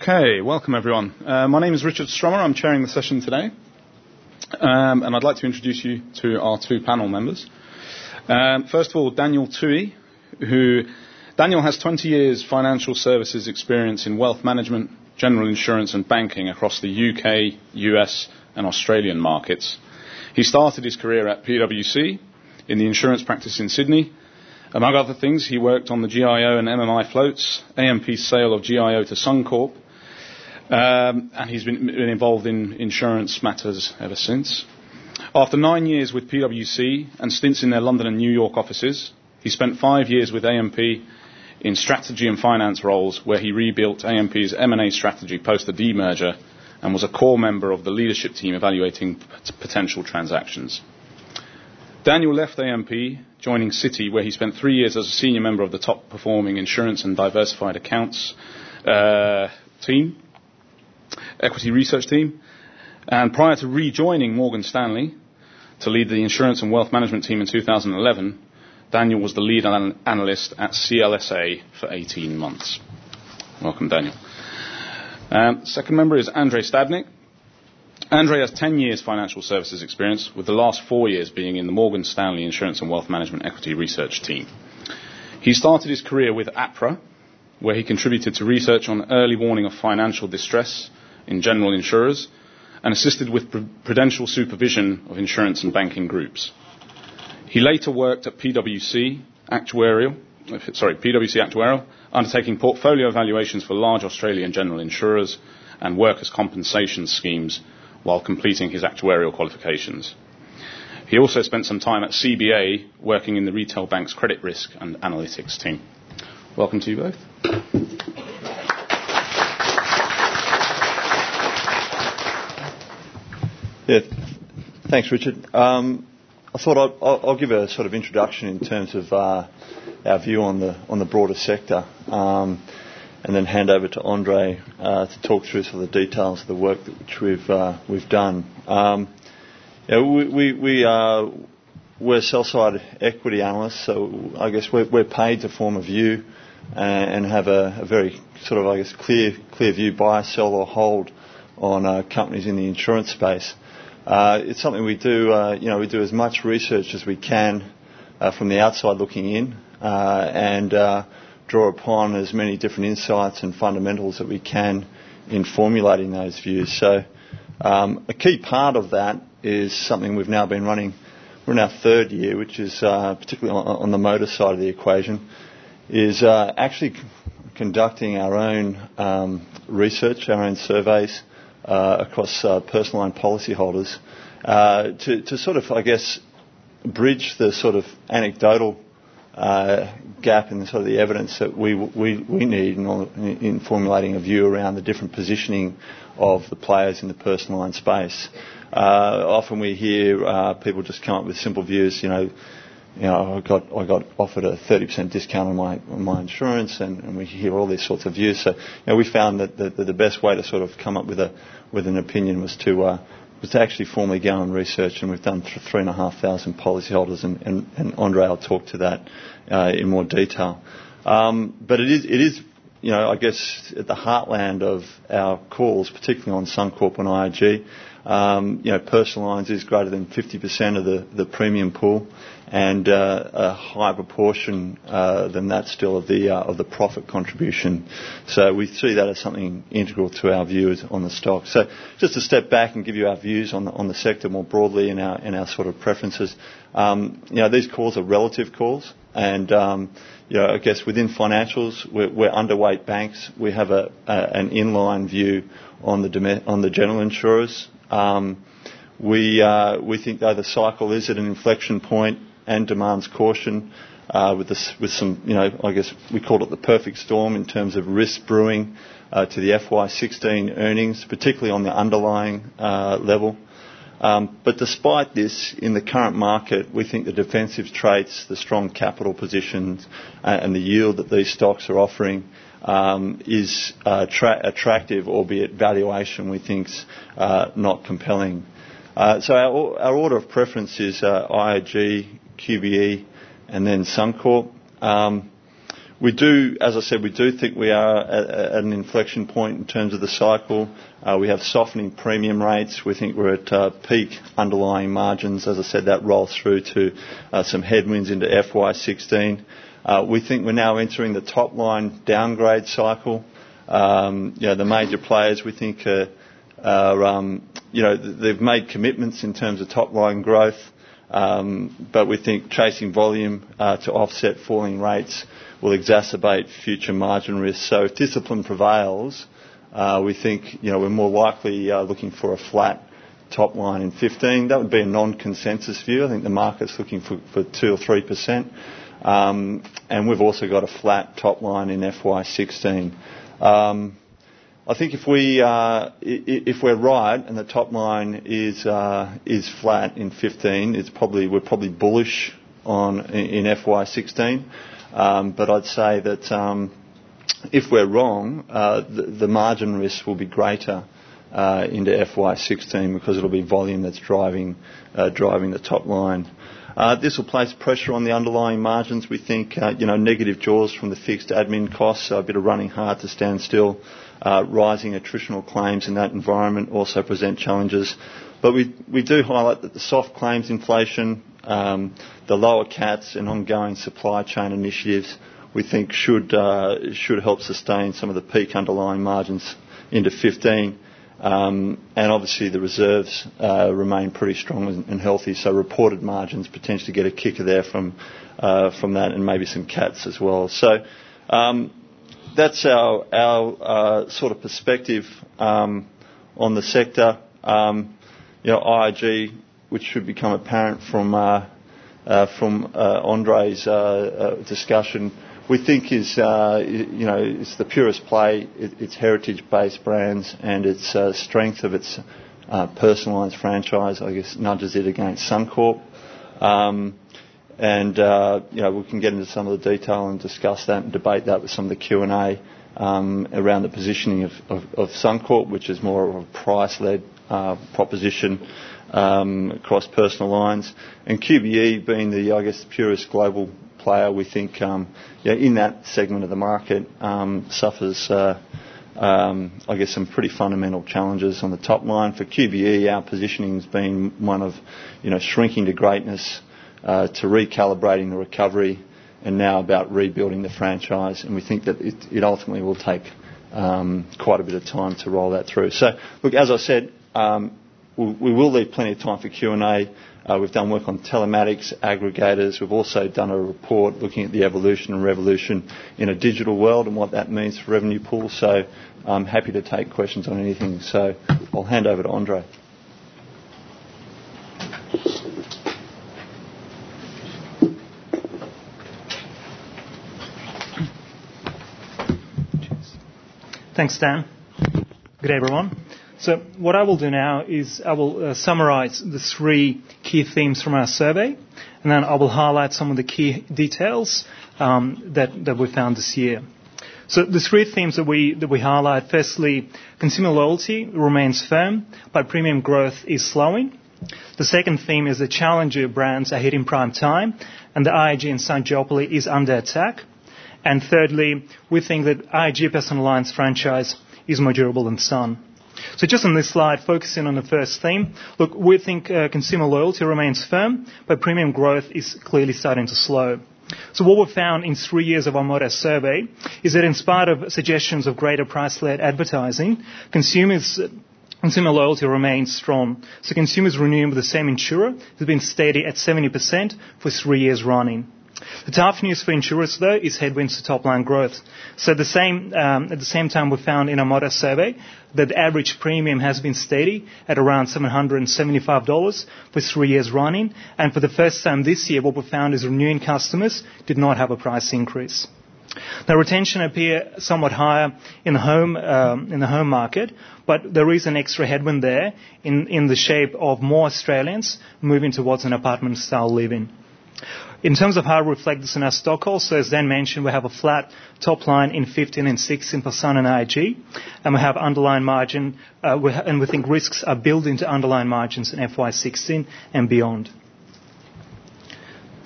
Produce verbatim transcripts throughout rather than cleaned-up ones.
Okay, welcome everyone. Uh, my name is Richard Strummer. I'm chairing the session today. Um, and I'd like to introduce you to our two panel members. Um, first of all, Daniel Toohey, who Daniel has twenty years financial services experience in wealth management, general insurance and banking across the U K, U S and Australian markets. He started his career at P W C in the insurance practice in Sydney. Among other things, he worked on the G I O and M M I floats, A M P's sale of G I O to Suncorp, um, and he's been, been involved in insurance matters ever since. After nine years with P W C and stints in their London and New York offices, he spent five years with A M P in strategy and finance roles, where he rebuilt A M P's M and A strategy post the demerger and was a core member of the leadership team evaluating p- potential transactions. Daniel left A M P, joining Citi, where he spent three years as a senior member of the top-performing insurance and diversified accounts uh, team, equity research team. And prior to rejoining Morgan Stanley to lead the insurance and wealth management team in two thousand eleven, Daniel was the lead an- analyst at C L S A for eighteen months. Welcome, Daniel. Um, second member is Andrei Stadnik. Andrei has ten years financial services experience, with the last four years being in the Morgan Stanley Insurance and Wealth Management Equity Research team. He started his career with APRA, where he contributed to research on early warning of financial distress in general insurers and assisted with pr- prudential supervision of insurance and banking groups. He later worked at P W C Actuarial, sorry, P W C Actuarial, undertaking portfolio evaluations for large Australian general insurers and workers' compensation schemes while completing his actuarial qualifications. He also spent some time at C B A working in the retail bank's credit risk and analytics team. Welcome to you both. Yeah, thanks, Richard. Um, I thought I'd, I'll, I'll give a sort of introduction in terms of uh, our view on the on the broader sector, um, and then hand over to Andre uh, to talk through some of the details of the work that, which we've uh, we've done. Um, yeah, we we, we uh, we're sell-side equity analysts, so I guess we're, we're paid to form a view and, and have a, a very sort of I guess clear clear view, buy, sell, or hold on uh, companies in the insurance space. Uh, it's something we do, uh, you know, we do as much research as we can uh, from the outside looking in, uh, and uh, draw upon as many different insights and fundamentals that we can in formulating those views. So um, a key part of that is something we've now been running, we're in our third year, which is uh, particularly on, on the motor side of the equation, is uh, actually c- conducting our own um, research, our own surveys, Uh, across uh, personal line policyholders uh, to, to sort of, I guess, bridge the sort of anecdotal uh, gap in the sort of the evidence that we we, we need in, all, in formulating a view around the different positioning of the players in the personal line space. Uh, often we hear uh, people just come up with simple views, you know, you know, I got I got offered a thirty percent discount on my on my insurance, and, and we hear all these sorts of views. So, you know, we found that the, the best way to sort of come up with a with an opinion was to uh, was to actually formally go and research, and we've done th- three and a half thousand policyholders, and, and, and Andre will talk to that uh, in more detail. Um, but it is it is you know I guess at the heartland of our calls, particularly on Suncorp and I A G. Um, you know, personal lines is greater than fifty percent of the, the premium pool, and uh, a higher proportion uh, than that still of the uh, of the profit contribution. So we see that as something integral to our views on the stock. So just to step back and give you our views on the, on the sector more broadly and our and our sort of preferences. Um, you know, these calls are relative calls, and um, you know, I guess within financials we're, we're underweight banks. We have a, a an inline view on the dom- on the general insurers. Um, we uh, we think though the cycle is at an inflection point and demands caution uh, with this with some you know I guess we call it the perfect storm in terms of risk brewing uh, to the F Y sixteen earnings, particularly on the underlying uh, level. Um, but despite this, in the current market, we think the defensive traits, the strong capital positions, uh, and the yield that these stocks are offering um, is uh, tra- attractive, albeit valuation we think's uh, not compelling. Uh, so our, our order of preference is uh, I A G, Q B E, and then Suncorp. Um, we do, as I said, we do think we are at, at an inflection point in terms of the cycle. Uh, we have softening premium rates. We think we're at uh, peak underlying margins. As I said, that rolls through to uh, some headwinds into F Y sixteen. Uh, we think we're now entering the top line downgrade cycle. Um, you know, the major players, we think, are, are um, you know, they've made commitments in terms of top line growth, um, but we think chasing volume uh, to offset falling rates will exacerbate future margin risks. So if discipline prevails, uh, we think, you know, we're more likely uh, looking for a flat top line in fifteen. That would be a non-consensus view. I think the market's looking for, for two or three percent. Um, and we've also got a flat top line in F Y sixteen. Um, I think if we uh, if we're right and the top line is uh, is flat in fifteen, it's probably we're probably bullish on in F Y sixteen. Um, but I'd say that um, if we're wrong, uh, the, the margin risk will be greater uh, into F Y sixteen because it'll be volume that's driving uh, driving the top line. Uh, this will place pressure on the underlying margins. We think, uh, you know, negative jaws from the fixed admin costs, so a bit of running hard to stand still. Uh, rising attritional claims in that environment also present challenges. But we, we do highlight that the soft claims inflation, um, the lower C A Ts and ongoing supply chain initiatives, we think should, uh, should help sustain some of the peak underlying margins into fifteen. Um, and obviously the reserves uh, remain pretty strong and, and healthy, so reported margins potentially get a kicker there from uh, from that, and maybe some C A Ts as well. So um, that's our our uh, sort of perspective um, on the sector. Um, you know, I I G, which should become apparent from uh, uh, from uh, Andre's uh, uh, discussion, we think is, uh, you know, it's the purest play. It, it's heritage-based brands and its uh, strength of its uh, personalised franchise, I guess, nudges it against Suncorp. Um, and, uh, you know, we can get into some of the detail and discuss that and debate that with some of the Q and A um, around the positioning of, of, of Suncorp, which is more of a price-led uh, proposition um, across personal lines. And Q B E being the, I guess, the purest global player, we think, um, yeah, in that segment of the market, um, suffers, uh, um, I guess, some pretty fundamental challenges on the top line. For Q B E, our positioning has been one of, you know, shrinking to greatness, uh, to recalibrating the recovery, and now about rebuilding the franchise. And we think that it, it ultimately will take um, quite a bit of time to roll that through. So, look, as I said, um, we, we will leave plenty of time for Q and A. Uh, we've done work on telematics, aggregators. We've also done a report looking at the evolution and revolution in a digital world and what that means for revenue pools. So I'm happy to take questions on anything. So I'll hand over to Andre. Thanks, Dan. Good day, everyone. So what I will do now is I will uh, summarize the three key themes from our survey, and then I will highlight some of the key details um, that, that we found this year. So the three themes that we, that we highlight, firstly, consumer loyalty remains firm, but premium growth is slowing. The second theme is that challenger brands are hitting prime time, and the I A G and Sun duopoly is under attack. And thirdly, we think that I A G Personal Lines franchise is more durable than Sun. So just on this slide, focusing on the first theme, look, we think uh, consumer loyalty remains firm, but premium growth is clearly starting to slow. So what we've found in three years of our Motor survey is that in spite of suggestions of greater price-led advertising, consumers, uh, consumer loyalty remains strong. So consumers renewing with the same insurer has been steady at seventy percent for three years running. The tough news for insurers, though, is headwinds to top-line growth. So the same, um, at the same time, we found in our Motor survey that the average premium has been steady at around seven hundred seventy-five dollars for three years running. And for the first time this year, what we found is renewing customers did not have a price increase. Now, retention appear somewhat higher in the home um, in the home market, but there is an extra headwind there in, in the shape of more Australians moving towards an apartment-style living. In terms of how we reflect this in our stock calls, so as Dan mentioned, we have a flat top line in fifteen and sixteen for Sun and I A G, and we have underlying margin, uh, we ha- and we think risks are built into underlying margins in F Y sixteen and beyond.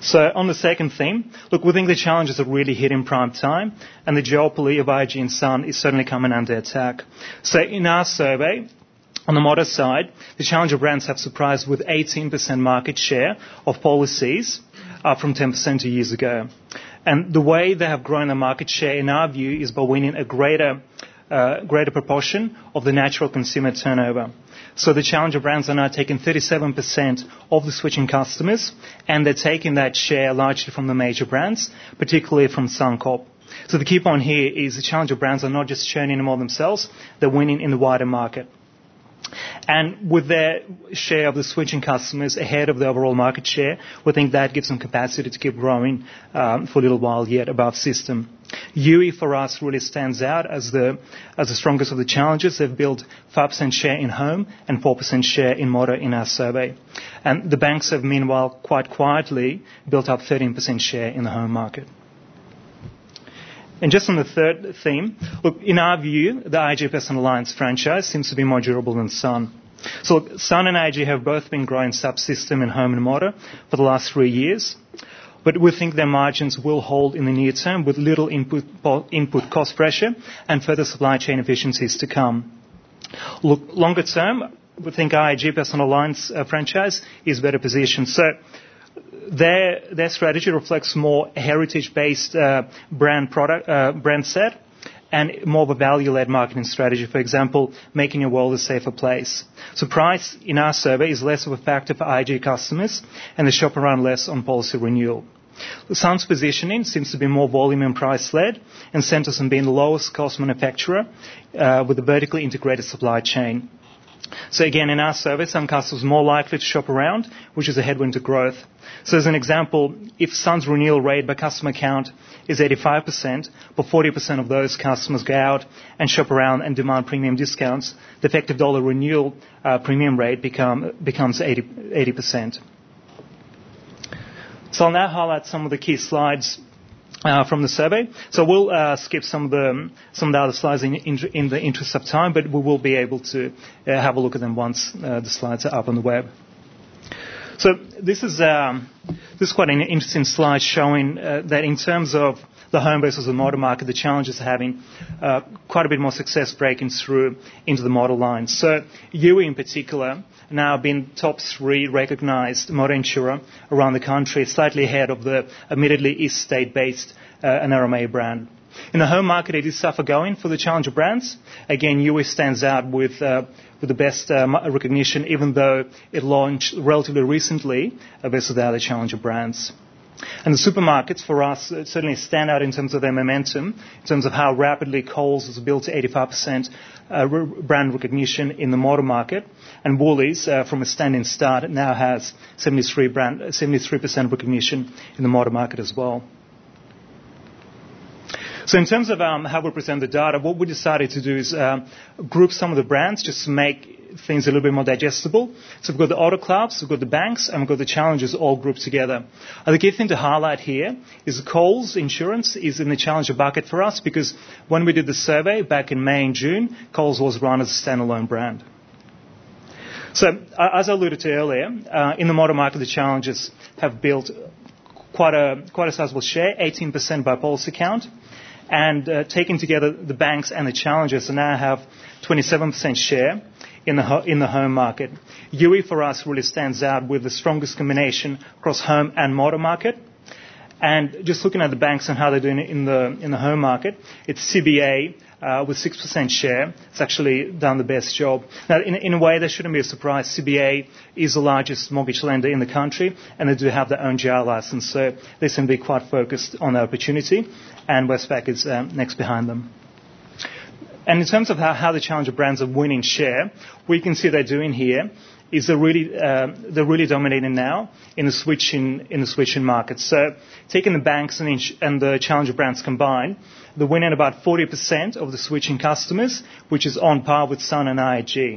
So on the second theme, look, we think the challenges are really hit in prime time, and the duopoly of I G and Sun is certainly coming under attack. So in our survey, on the motor side, the challenger brands have surprised with eighteen percent market share of policies, up from ten percent two years ago. And the way they have grown their market share, in our view, is by winning a greater, uh, greater proportion of the natural consumer turnover. So the challenger brands are now taking thirty-seven percent of the switching customers, and they're taking that share largely from the major brands, particularly from Suncorp. So the key point here is the challenger brands are not just churning more themselves, they're winning in the wider market. And with their share of the switching customers ahead of the overall market share, we think that gives them capacity to keep growing um, for a little while yet above system. U E for us really stands out as the as the strongest of the challengers. They've built five percent share in home and four percent share in motor in our survey. And the banks have meanwhile quite quietly built up thirteen percent share in the home market. And just on the third theme, look, in our view, the I G Personal Alliance franchise seems to be more durable than Sun. So look, Sun and I G have both been growing subsystem in home and motor for the last three years. But we think their margins will hold in the near term with little input, input cost pressure and further supply chain efficiencies to come. Look, longer term, we think our I G Personal Alliance uh, franchise is better positioned. So their their strategy reflects more heritage-based uh, brand product uh, brand set and more of a value-led marketing strategy. For example, making your world a safer place. So price in our survey is less of a factor for I G customers, and they shop around less on policy renewal. The Sun's positioning seems to be more volume and price-led, and centres on being the lowest cost manufacturer uh, with a vertically integrated supply chain. So again, in our survey, some customers are more likely to shop around, which is a headwind to growth. So as an example, if Sun's renewal rate by customer count is eighty-five percent, but forty percent of those customers go out and shop around and demand premium discounts, the effective dollar renewal uh, premium rate become, becomes eighty percent. So I'll now highlight some of the key slides Uh, from the survey. So we'll uh, skip some of the some of the other slides in, in, in the interest of time, but we will be able to uh, have a look at them once uh, the slides are up on the web. So this is um, this is quite an interesting slide showing uh, that in terms of the home versus the motor market, the challengers are having uh, quite a bit more success breaking through into the motor line. So U E in particular now been top three recognised motor insurer around the country, slightly ahead of the admittedly East State-based uh, N R M A brand. In the home market, it is tougher going for the challenger brands. Again, U E stands out with uh, with the best um, recognition, even though it launched relatively recently uh, versus the other challenger brands. And the supermarkets, for us, uh, certainly stand out in terms of their momentum, in terms of how rapidly Coles has built to eighty-five percent uh, re- brand recognition in the motor market. And Woolies, uh, from a standing start, now has seventy-three brand, seventy-three percent recognition in the motor market as well. So in terms of um, how we present the data, what we decided to do is um, group some of the brands just to make things a little bit more digestible. So we've got the auto clubs, we've got the banks, and we've got the challengers all grouped together. And the key thing to highlight here is Coles Insurance is in the challenger bucket for us because when we did the survey back in May and June, Coles was run as a standalone brand. So uh, as I alluded to earlier, uh, in the motor market, the challengers have built quite a quite a sizable share, eighteen percent by policy count. And uh, taking together the banks and the challengers, so now have twenty-seven percent share in the ho- in the home market. U E for us really stands out with the strongest combination across home and motor market. And just looking at the banks and how they're doing it in the in the home market, it's C B A uh, with six percent share. It's actually done the best job. Now, in, in a way, that shouldn't be a surprise. C B A is the largest mortgage lender in the country, and they do have their own G R license, so they seem to be quite focused on the opportunity. And Westpac is um, next behind them. And in terms of how, how the challenger brands are winning share, what you can see they're doing here is they're really uh, they're really dominating now in the switching in the switching market. So taking the banks and, ins- and the challenger brands combined, they're winning about forty percent of the switching customers, which is on par with Sun and I G.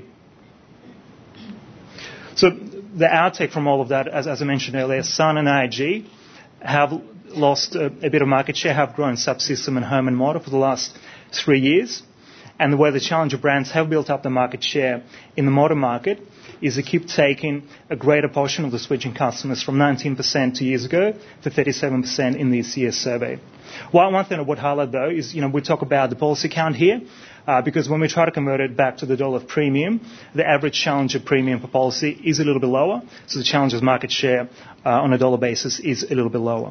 So the outtake from all of that, as, as I mentioned earlier, Sun and I G have lost a, a bit of market share, have grown subsystem and home and motor for the last three years. And the way the challenger brands have built up the market share in the motor market is they keep taking a greater portion of the switching customers from nineteen percent two years ago to thirty-seven percent in this year's survey. Well, one thing I would highlight, though, is, you know, we talk about the policy count here, uh, because when we try to convert it back to the dollar of premium, the average challenger premium per policy is a little bit lower, so the challenger's market share uh, on a dollar basis is a little bit lower.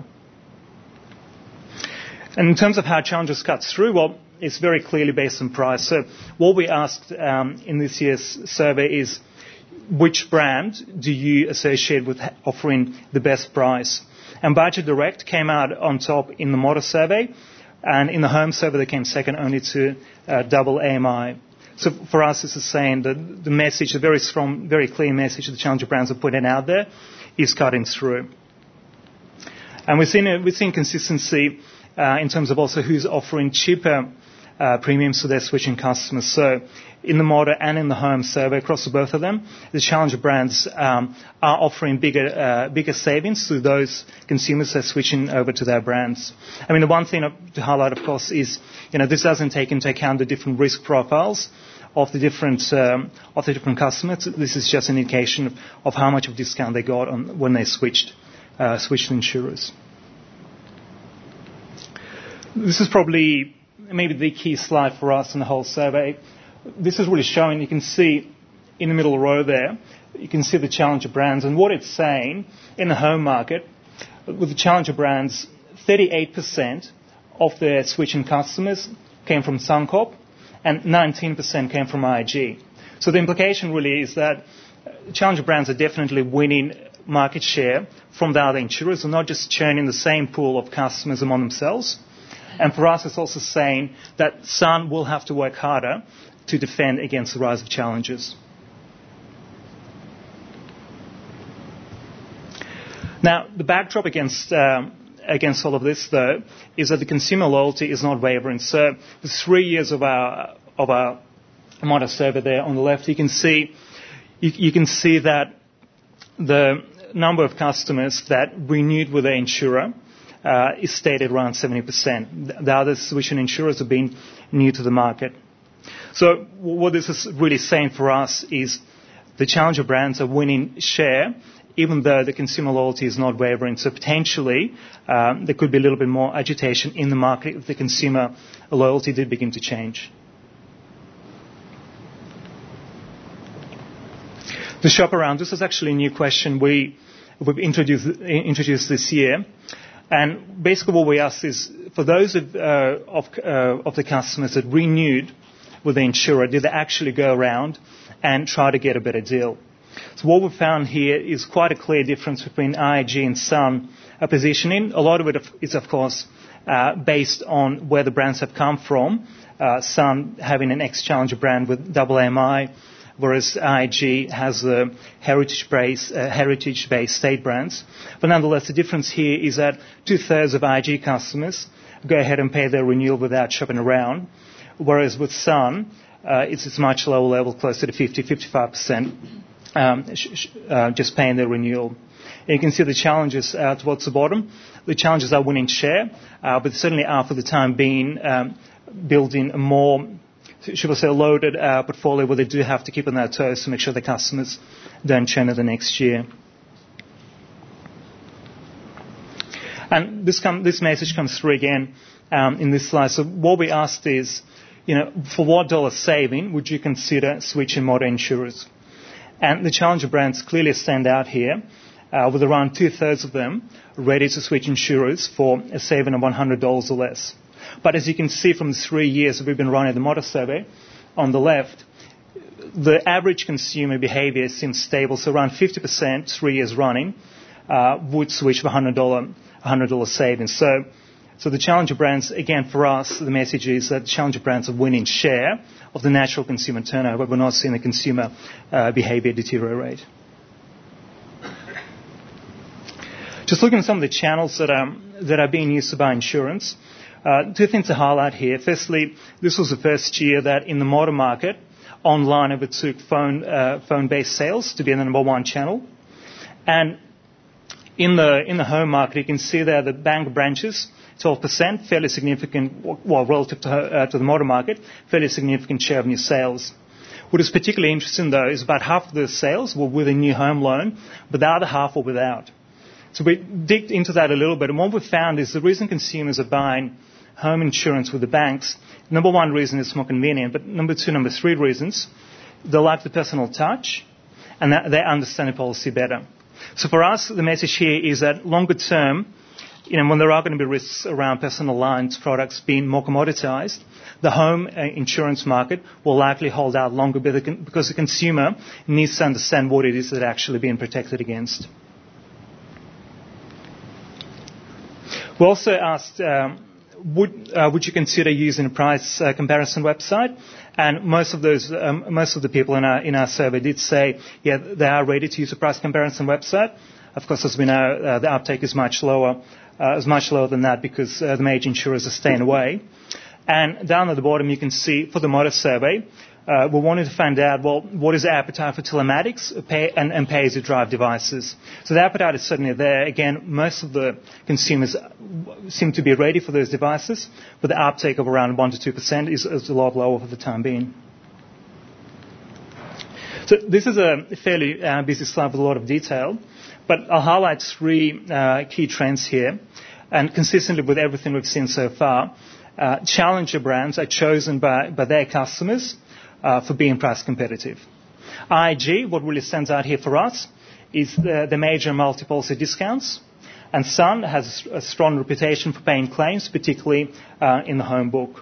And in terms of how Challengers cuts through, well, it's very clearly based on price. So what we asked um, in this year's survey is, which brand do you associate with offering the best price? And Budget Direct came out on top in the motor survey, and in the home survey they came second only to uh, Double A M I. So for us, this is saying that the message, the very strong, very clear message that the Challenger brands are putting out there is cutting through. And we've seen, we've seen consistency uh, in terms of also who's offering cheaper uh, premiums to their switching customers. So in the motor and in the home survey, across both of them, the Challenger brands um, are offering bigger, uh, bigger savings to those consumers that are switching over to their brands. I mean, the one thing to highlight, of course, is, you know, this doesn't take into account the different risk profiles of the different um, of the different customers. This is just an indication of, of how much of discount they got on when they switched uh, switched insurers. This is probably maybe the key slide for us in the whole survey. This is really showing, you can see in the middle row there, you can see the Challenger brands. And what it's saying in the home market, with the Challenger brands, thirty-eight percent of their switching customers came from Suncorp and nineteen percent came from I A G. So the implication really is that Challenger brands are definitely winning market share from the other insurers and not just churning the same pool of customers among themselves. And for us, it's also saying that Sun will have to work harder to defend against the rise of challengers. Now, the backdrop against um, against all of this, though, is that the consumer loyalty is not wavering. So, the three years of our of our motor survey there on the left, you can see you, you can see that the number of customers that renewed with their insurer uh, is stated around seventy percent. The other switching insurers have been new to the market. So what this is really saying for us is the Challenger brands are winning share, even though the consumer loyalty is not wavering. So potentially um, there could be a little bit more agitation in the market if the consumer loyalty did begin to change. The shop around, this is actually a new question we, we've introduced, introduced this year. And basically what we asked is, for those of, uh, of, uh, of the customers that renewed with the insurer, did they actually go around and try to get a better deal? So what we found here is quite a clear difference between I A G and Sun uh, positioning. A lot of it is, of course, uh, based on where the brands have come from. Uh, Sun having an ex-Challenger brand with Double A M I, whereas I A G has the heritage-based, uh, heritage-based state brands. But nonetheless, the difference here is that two-thirds of I A G customers go ahead and pay their renewal without shopping around, whereas with Sun, uh, it's it's much lower level, closer to fifty, fifty-five percent, um, sh- sh- uh, just paying their renewal. And you can see the challenges uh, towards the bottom. The challenges are winning share, uh, but certainly are for the time being um, building a more, should I say, loaded uh, portfolio where they do have to keep on their toes to make sure the customers don't churn in the next year. And this, com- this message comes through again um, in this slide. So what we asked is, you know, for what dollar saving would you consider switching motor insurers? And the Challenger brands clearly stand out here, uh, with around two-thirds of them ready to switch insurers for a saving of one hundred dollars or less. But as you can see from the three years that we've been running the motor survey, on the left, the average consumer behavior seems stable. So around fifty percent, three years running, uh, would switch for one hundred dollars, one hundred dollars savings. So, so the Challenger brands, again, for us, the message is that Challenger brands are winning share of the natural consumer turnover. We're not seeing the consumer uh, behavior deteriorate. Just looking at some of the channels that are, that are being used to buy insurance, uh, two things to highlight here. Firstly, this was the first year that in the motor market, online overtook phone, uh, phone-based sales to be the number one channel. And in the, in the home market, you can see there the bank branches twelve percent, fairly significant, well, relative to, uh, to the motor market, fairly significant share of new sales. What is particularly interesting, though, is about half of the sales were with a new home loan, but the other half were without. So we digged into that a little bit, and what we found is the reason consumers are buying home insurance with the banks, number one reason is more convenient, but number two, number three reasons, they like the personal touch, and that they understand the policy better. So for us, the message here is that longer term, you know, when there are going to be risks around personal lines products being more commoditized, the home uh, insurance market will likely hold out longer because the consumer needs to understand what it is that actually being protected against. We also asked, um, would, uh, would you consider using a price uh, comparison website? And most of those, um, most of the people in our, in our survey did say, yeah, they are ready to use a price comparison website. Of course, as we know, uh, the uptake is much lower, uh, is much lower than that because uh, the major insurers are staying away. And down at the bottom, you can see for the motor survey, uh, we wanted to find out, well, what is the appetite for telematics pay, and, and pay-as-you-drive devices? So the appetite is certainly there. Again, most of the consumers seem to be ready for those devices, but the uptake of around one to two percent is, is a lot lower for the time being. So this is a fairly uh, busy slide with a lot of detail, but I'll highlight three uh, key trends here. And consistently with everything we've seen so far, uh, challenger brands are chosen by, by their customers uh, for being price competitive. I A G, what really stands out here for us, is the, the major multi-policy discounts. And Sun has a strong reputation for paying claims, particularly uh, in the home book.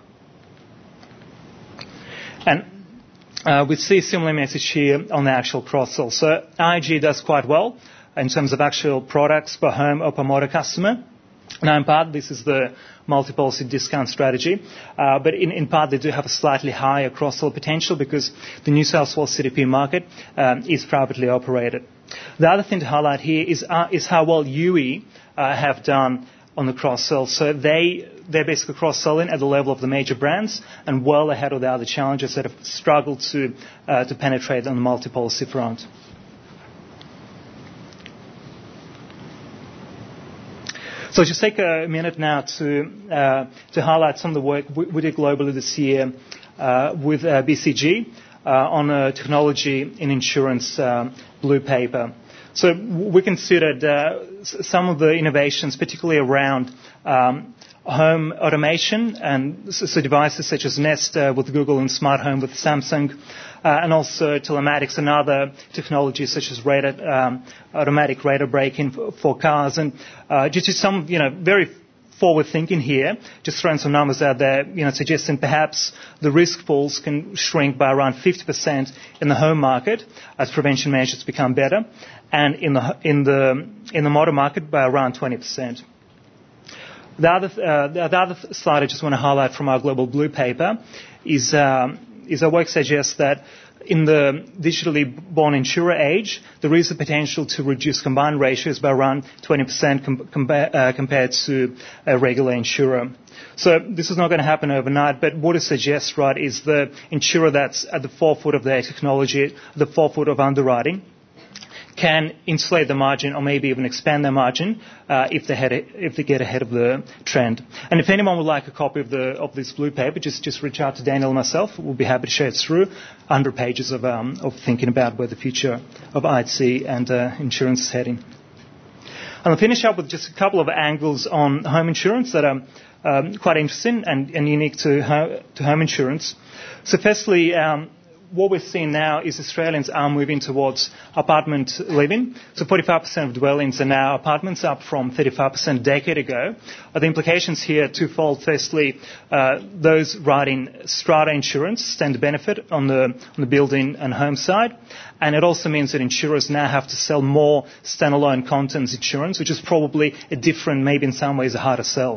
And uh, we see a similar message here on the actual cross-sell. So I A G does quite well in terms of actual products per home or per motor customer. Now, in part, this is the multi-policy discount strategy, uh, but in, in part, they do have a slightly higher cross-sell potential because the New South Wales C D P market um, is privately operated. The other thing to highlight here is, uh, is how well U E uh, have done on the cross-sell. So they, they're basically cross-selling at the level of the major brands and well ahead of the other challengers that have struggled to, uh, to penetrate on the multi-policy front. So just take a minute now to uh, to highlight some of the work we, we did globally this year uh, with uh, B C G uh, on a technology in insurance um, blue paper. So we considered uh, some of the innovations, particularly around um, home automation and so devices such as Nest uh, with Google and Smart Home with Samsung. Uh, and also telematics and other technologies such as radar, um, automatic radar braking for, for cars. And uh, just some, you know, very forward thinking here, just throwing some numbers out there, you know, suggesting perhaps the risk pools can shrink by around fifty percent in the home market as prevention measures become better, and in the in the in the motor market by around twenty percent. The other uh, the other slide I just want to highlight from our Global Blue paper is. Um, is our work suggests that in the digitally born insurer age, there is a potential to reduce combined ratios by around twenty percent com- com- uh, compared to a regular insurer. So this is not going to happen overnight, but what it suggests, right, is the insurer that's at the forefront of their technology, the forefront of underwriting, can insulate the margin or maybe even expand their margin uh, if they had a, if they get ahead of the trend. And if anyone would like a copy of the of this blue paper, just just reach out to Daniel and myself. We'll be happy to share it through one hundred pages of um, of thinking about where the future of I T and uh, insurance is heading. And I'll finish up with just a couple of angles on home insurance that are um, quite interesting and, and unique to ho- to home insurance. So, firstly. Um, What we're seeing now is Australians are moving towards apartment living. So forty-five percent of dwellings are now apartments, up from thirty-five percent a decade ago. Uh, the implications here are twofold. Firstly, uh, those writing strata insurance stand to benefit on the, on the building and home side. And it also means that insurers now have to sell more standalone contents insurance, which is probably a different, maybe in some ways a harder sell.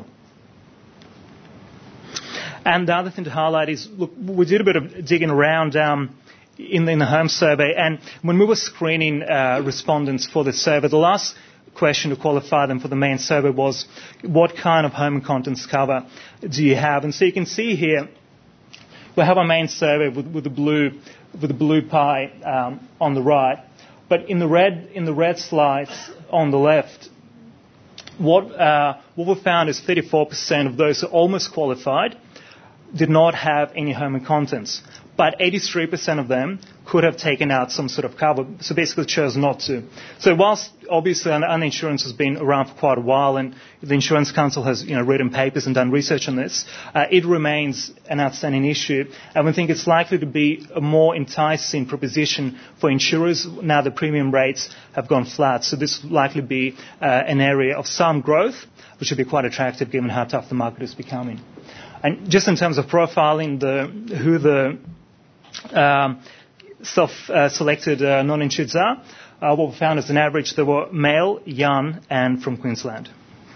And the other thing to highlight is, look, we did a bit of digging around um, in, the, in the home survey, and when we were screening uh, respondents for the survey, the last question to qualify them for the main survey was, what kind of home and contents cover do you have? And so you can see here, we have our main survey with, with the blue with the blue pie um, on the right, but in the red in the red slides on the left, what uh, what we found is thirty-four percent of those who almost qualified did not have any home and contents, but eighty-three percent of them could have taken out some sort of cover, so basically chose not to. So whilst obviously uninsurance has been around for quite a while, and the Insurance Council has, you know, written papers and done research on this, uh, it remains an outstanding issue, and we think it's likely to be a more enticing proposition for insurers now the premium rates have gone flat. So this will likely be uh, an area of some growth, which would be quite attractive given how tough the market is becoming. And just in terms of profiling the, who the um, self-selected uh, non-insureds are, uh, what we found is an average they were male, young, and from Queensland.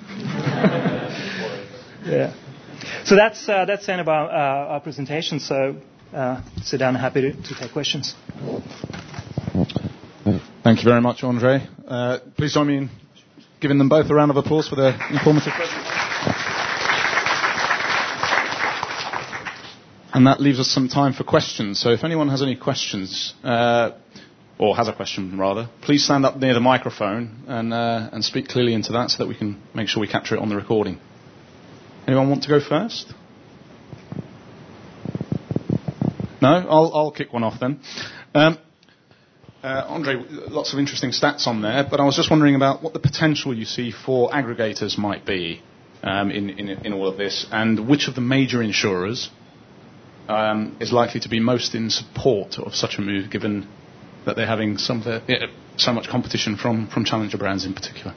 Yeah. So that's uh, that's the end of our, uh, our presentation. So uh, sit down. Happy to, to take questions. Thank you very much, Andre. Uh, please join me in giving them both a round of applause for their informative presentation. And that leaves us some time for questions. So if anyone has any questions, uh, or has a question rather, please stand up near the microphone and, uh, and speak clearly into that so that we can make sure we capture it on the recording. Anyone want to go first? No? I'll, I'll kick one off then. Um, uh, Andre, lots of interesting stats on there, but I was just wondering about what the potential you see for aggregators might be um, in, in, in all of this, and which of the major insurers Um, is likely to be most in support of such a move, given that they're having some of the, yeah, so much competition from, from challenger brands in particular.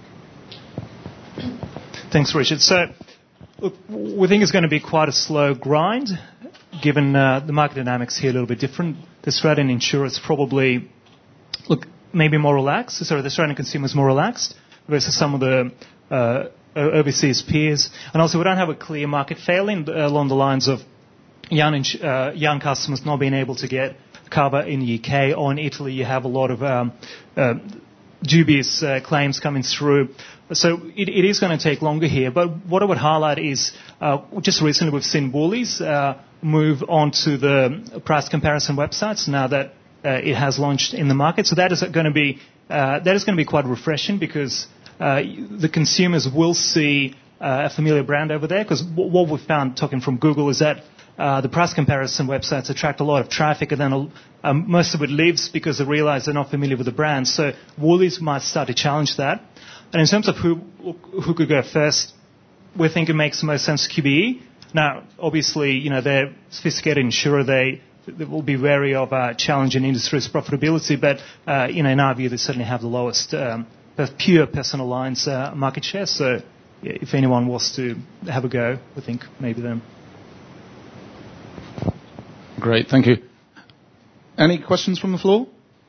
Thanks, Richard. So look, we think it's going to be quite a slow grind, given uh, the market dynamics here are a little bit different. The Australian insurers probably look maybe more relaxed. Sorry, the Australian consumers more relaxed versus some of the uh, overseas peers. And also, we don't have a clear market failing along the lines of Young, uh, young customers not being able to get cover in the U K, or in Italy you have a lot of um, uh, dubious uh, claims coming through. So it, it is going to take longer here. But what I would highlight is uh, just recently we've seen Woolies uh, move on to the price comparison websites now that uh, it has launched in the market. So that is going to be uh, that is going to be quite refreshing, because uh, the consumers will see uh, a familiar brand over there. Because w- what we've found talking from Google is that Uh, the price comparison websites attract a lot of traffic, and then um, most of it leaves because they realize they're not familiar with the brand. So Woolies might start to challenge that. And in terms of who who could go first, we think it makes the most sense Q B E. Now, obviously, you know, they're a sophisticated insurer. They, they will be wary of uh, challenging industry's profitability, but uh, you know, in our view, they certainly have the lowest um, pure personal lines uh, market share. So yeah, if anyone was to have a go, we think maybe them. Great, thank you. Any questions from the floor?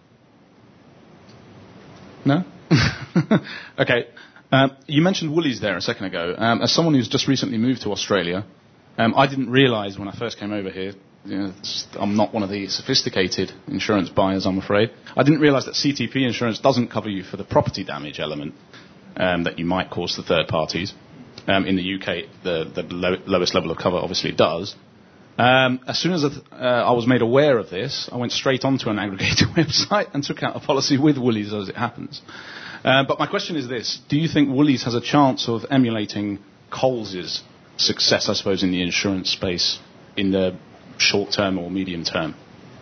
No? Okay. Um, you mentioned Woolies there a second ago. Um, as someone who's just recently moved to Australia, um, I didn't realise when I first came over here, you know, I'm not one of the sophisticated insurance buyers, I'm afraid. I didn't realise that C T P insurance doesn't cover you for the property damage element um, that you might cause to third parties. Um, in the U K, the, the low, lowest level of cover obviously does. Um, as soon as uh, I was made aware of this, I went straight onto an aggregator website and took out a policy with Woolies, as it happens. Uh, but my question is this: do you think Woolies has a chance of emulating Coles' success, I suppose, in the insurance space in the short term or medium term?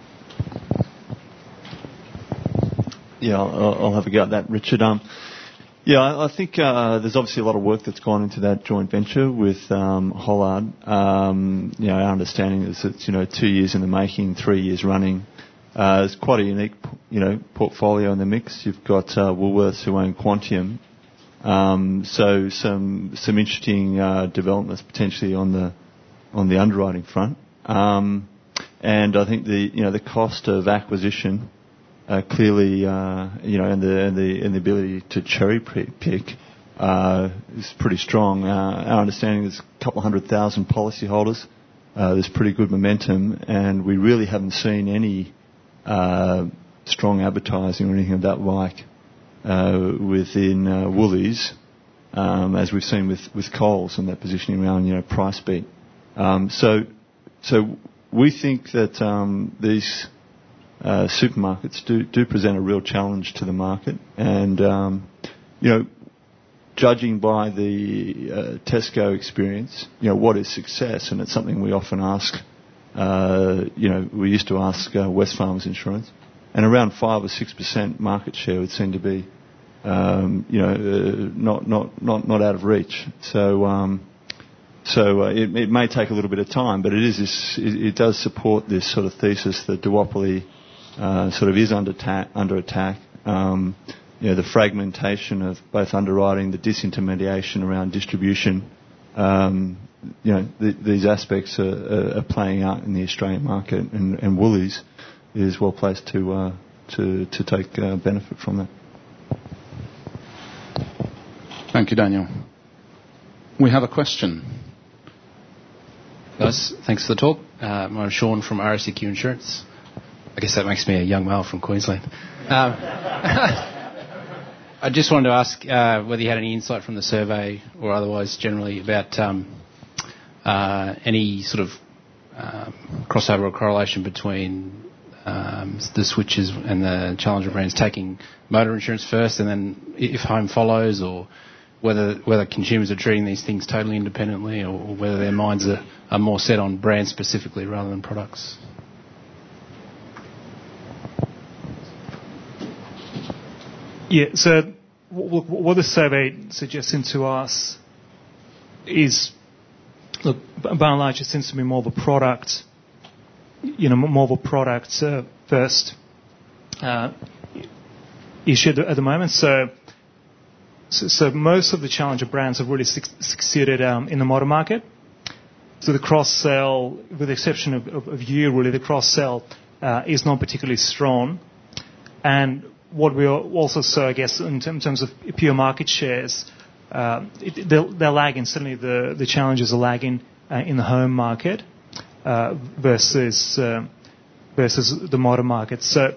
Yeah, I'll, I'll have a go at that, Richard. Um, Yeah, I think uh, there's obviously a lot of work that's gone into that joint venture with um, Hollard. Um, you know, our understanding is it's, you know, two years in the making, three years running. Uh, it's quite a unique, you know, portfolio in the mix. You've got uh, Woolworths who own Quantium. Um, so some some interesting uh, developments potentially on the on the underwriting front. Um, and I think the you know the cost of acquisition. Uh, clearly, uh, you know, and the, and the and the ability to cherry pick uh, is pretty strong. Uh, our understanding is a couple of hundred thousand policyholders. Uh, there's pretty good momentum, and we really haven't seen any uh, strong advertising or anything of that like uh, within uh, Woolies, um, as we've seen with, with Coles and that positioning around, you know, price beat. Um, so, so we think that um, these Uh, supermarkets do, do present a real challenge to the market, and um, you know, judging by the uh, Tesco experience, you know, what is success? And it's something we often ask. Uh, you know, we used to ask uh, Wesfarmers Insurance, and around five or six percent market share would seem to be, um, you know, uh, not not not not out of reach. So. Um, So uh, it, it may take a little bit of time, but it is this, it, it does support this sort of thesis that duopoly uh, sort of is under, ta- under attack. Um, you know, the fragmentation of both underwriting, the disintermediation around distribution. Um, you know, th- these aspects are, are, are playing out in the Australian market, and, and Woolies is well placed to uh, to to take uh, benefit from that. Thank you, Daniel. We have a question. Guys, thanks for the talk. Uh, I'm Sean from R S E Q Insurance. I guess that makes me a young male from Queensland. Um, I just wanted to ask uh, whether you had any insight from the survey or otherwise generally about um, uh, any sort of um, crossover or correlation between um, the switches and the challenger brands taking motor insurance first and then if home follows, or whether whether consumers are treating these things totally independently, or, or whether their minds are, are more set on brands specifically rather than products. Yeah, so w- w- what the survey suggesting to us is, look, by and large, it seems to be more of a product, you know, more of a product uh, first uh, issue at the moment. So. So, so most of the challenger brands have really su- succeeded um, in the motor market. So the cross-sell, with the exception of, of, of you, really, the cross-sell uh, is not particularly strong. And what we also saw, I guess, in terms of pure market shares, uh, it, they're, they're lagging. Certainly the, the challengers are lagging uh, in the home market uh, versus uh, versus the motor market. So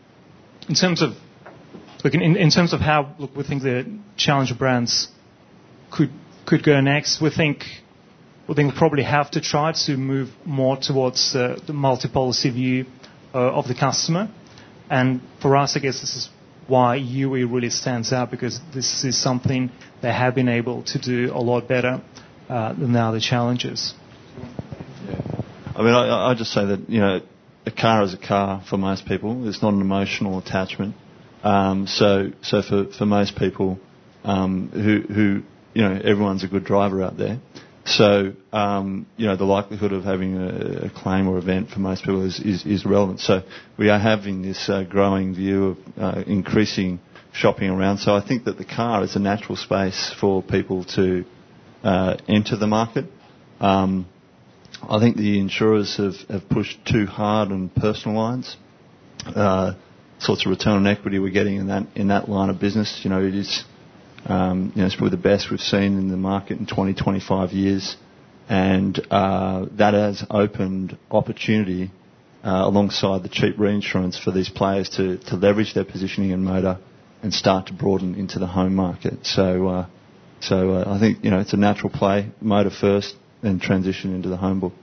in terms of Look, in, in terms of how look, we think the challenger brands could could go next, we think we think we probably have to try to move more towards uh, the multi-policy view uh, of the customer. And for us, I guess this is why U E really stands out, because this is something they have been able to do a lot better uh, than the other challengers. Yeah. I mean, I, I just say that, you know, a car is a car for most people. It's not an emotional attachment. Um, so, so for, for most people, um, who, who, you know, everyone's a good driver out there. So, um, you know, the likelihood of having a, a claim or event for most people is, is, is relevant. So we are having this uh, growing view of uh, increasing shopping around. So I think that the car is a natural space for people to uh, enter the market. Um, I think the insurers have, have pushed too hard on personal lines. Uh, sorts of return on equity we're getting in that in that line of business. You know, it is, um, you know, it's probably the best we've seen in the market in twenty, twenty-five years, and uh, that has opened opportunity uh, alongside the cheap reinsurance for these players to, to leverage their positioning in motor and start to broaden into the home market. So, uh, so uh, I think, you know, it's a natural play, motor first, and transition into the home book.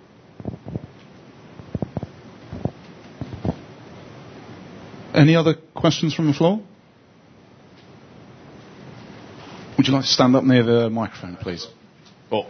Any other questions from the floor? Would you like to stand up near the microphone, please? Oh.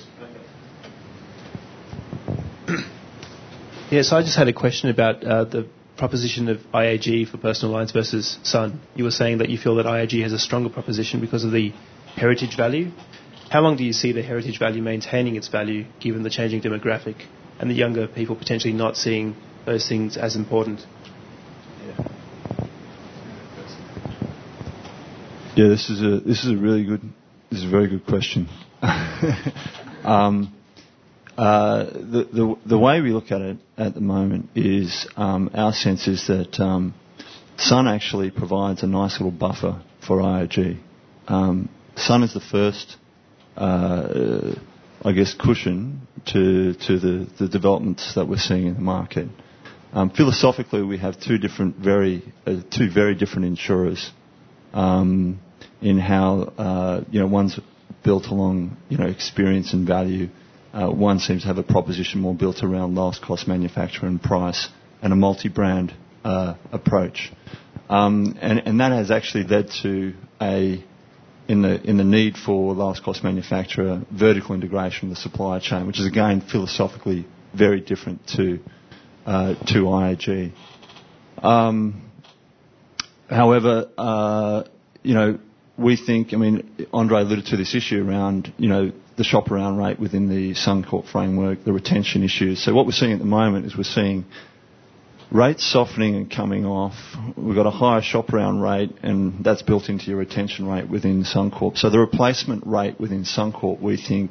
Yes, I just had a question about uh, the proposition of I A G for personal lines versus Sun. You were saying that you feel that I A G has a stronger proposition because of the heritage value. How long do you see the heritage value maintaining its value given the changing demographic and the younger people potentially not seeing those things as important? Yeah, this is a this is a really good this is a very good question. um, uh, the, the the way we look at it at the moment is um, our sense is that um, Sun actually provides a nice little buffer for I A G. Um, Sun is the first, uh, I guess, cushion to to the, the developments that we're seeing in the market. Um, philosophically, we have two different very uh, two very different insurers. Um, in how, uh, you know, one's built along, you know, experience and value. Uh, one seems to have a proposition more built around lowest cost manufacturer and price and a multi-brand uh, approach. Um, and, and that has actually led to a in the in the need for lowest cost manufacturer, vertical integration of the supply chain, which is again philosophically very different to uh, to I A G. Um, however, uh, you know, we think, I mean, Andre alluded to this issue around, you know, the shop around rate within the Suncorp framework, the retention issues. So what we're seeing at the moment is we're seeing rates softening and coming off. We've got a higher shop around rate, and that's built into your retention rate within Suncorp. So the replacement rate within Suncorp, we think,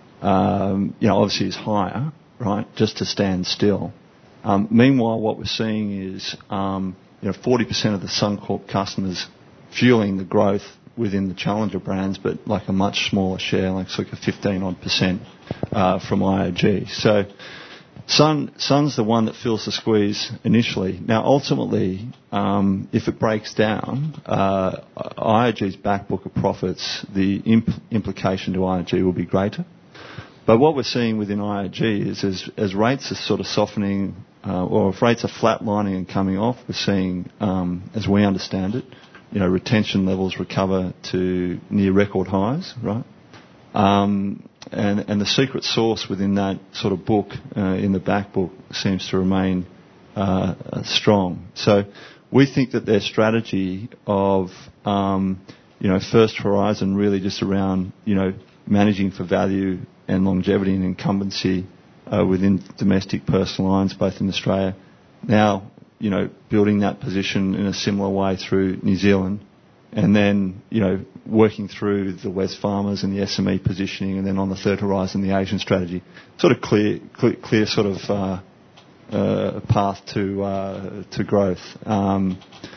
um, you know, obviously is higher, right, just to stand still. Um, meanwhile, what we're seeing is, um, you know, forty percent of the Suncorp customers fueling the growth within the challenger brands, but like a much smaller share, like circa fifteen odd percent uh, from I A G. So Sun, Sun's the one that feels the squeeze initially. Now, ultimately, um, if it breaks down, uh, I A G's back book of profits, the imp- implication to I A G will be greater. But what we're seeing within I A G is as, as rates are sort of softening, uh, or if rates are flatlining and coming off, we're seeing, um, as we understand it, you know, retention levels recover to near record highs, right? Um, and, and the secret sauce within that sort of book, uh, in the back book, seems to remain uh, strong. So we think that their strategy of, um, you know, First Horizon really just around, you know, managing for value and longevity and incumbency uh, within domestic personal lines, both in Australia, now, you know, building that position in a similar way through New Zealand, and then, you know, working through the Wesfarmers and the S M E positioning, and then on the third horizon, the Asian strategy. Sort of clear, clear, clear sort of uh, uh, path to uh, to growth. Um,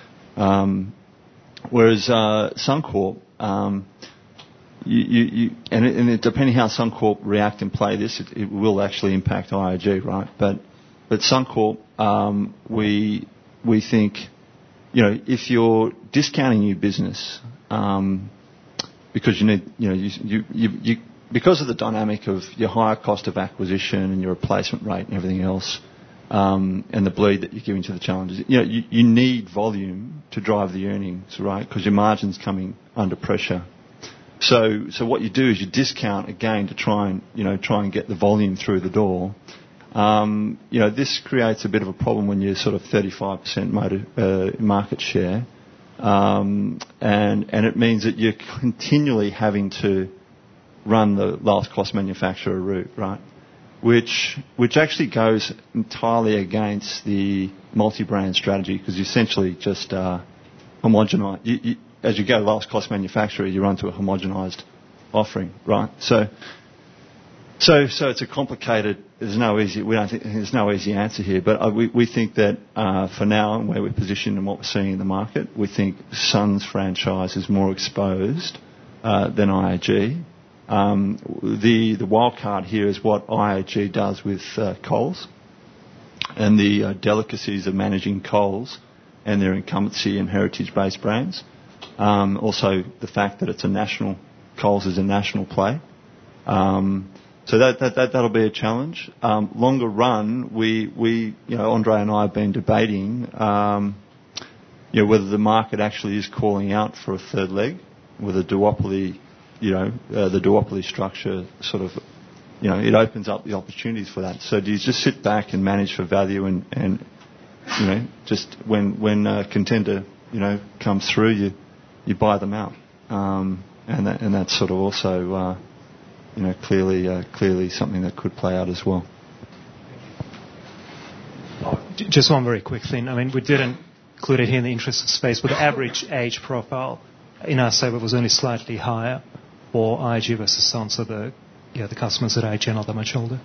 um, whereas uh, Suncorp, um, you, you, you, and, it, and it, depending how Suncorp react and play this, it, it will actually impact I A G, right? But but Suncorp, um, we we think, you know, if you're discounting your business um, because you need, you know, you, you, you, you because of the dynamic of your higher cost of acquisition and your replacement rate and everything else, um, and the bleed that you're giving to the challenges, you know, you, you need volume to drive the earnings, right? Because your margin's coming under pressure. So, so what you do is you discount again to try and, you know, try and get the volume through the door. Um, you know, this creates a bit of a problem when you're sort of thirty-five percent motor, uh, market share, um, and and it means that you're continually having to run the lowest cost manufacturer route, right? Which which actually goes entirely against the multi-brand strategy, because you essentially just uh, homogenise. You, you, as you go lowest cost manufacturer, you run to a homogenised offering, right? So. So, so it's a complicated. There's no easy. We don't think there's no easy answer here. But uh, we we think that uh, for now, and where we're positioned and what we're seeing in the market, we think Sun's franchise is more exposed uh, than I A G. Um, the the wild card here is what I A G does with uh, Coles, and the uh, delicacies of managing Coles and their incumbency and heritage-based brands. Um, also, the fact that it's a national Coles is a national play. Um, So that, that, that, that'll be a challenge. Um, longer run, we, we, you know, Andre and I have been debating, um, you know, whether the market actually is calling out for a third leg, with a duopoly, you know, uh, the duopoly structure sort of, you know, it opens up the opportunities for that. So do you just sit back and manage for value and, and you know, just when, when a contender, you know, comes through, you, you buy them out. Um, and that, and that's sort of also, uh, you know, clearly, uh, clearly something that could play out as well. Just one very quick thing. I mean, we didn't include it here in the interest of space, but the average age profile in our saver was only slightly higher for I A G versus Sun, so the, yeah, the customers at I A G are not that much older.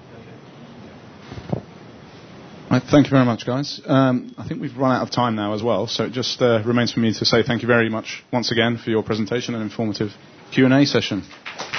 Right, thank you very much, guys. Um, I think we've run out of time now as well, so it just uh, remains for me to say thank you very much once again for your presentation and informative Q and A session.